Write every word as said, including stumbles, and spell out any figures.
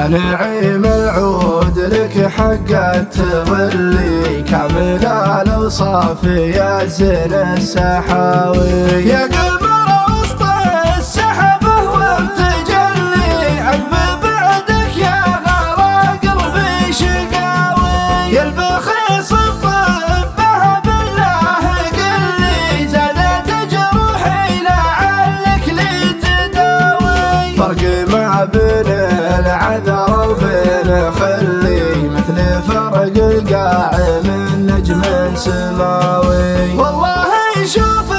يا نعيم العود لك حق التولي، كامل الأوصاف يا زين السحاوي. يا قمر وسط السحبة والتجلي، عقب بعدك يا غلا قلبي شقاوي. يا البخيص الطبه بالله قلي، زادت جروحي لعلك لي تداوي. فرق ما بين العذر وبين خلي، مثل فرق القاع من نجم سماوي. والله شوف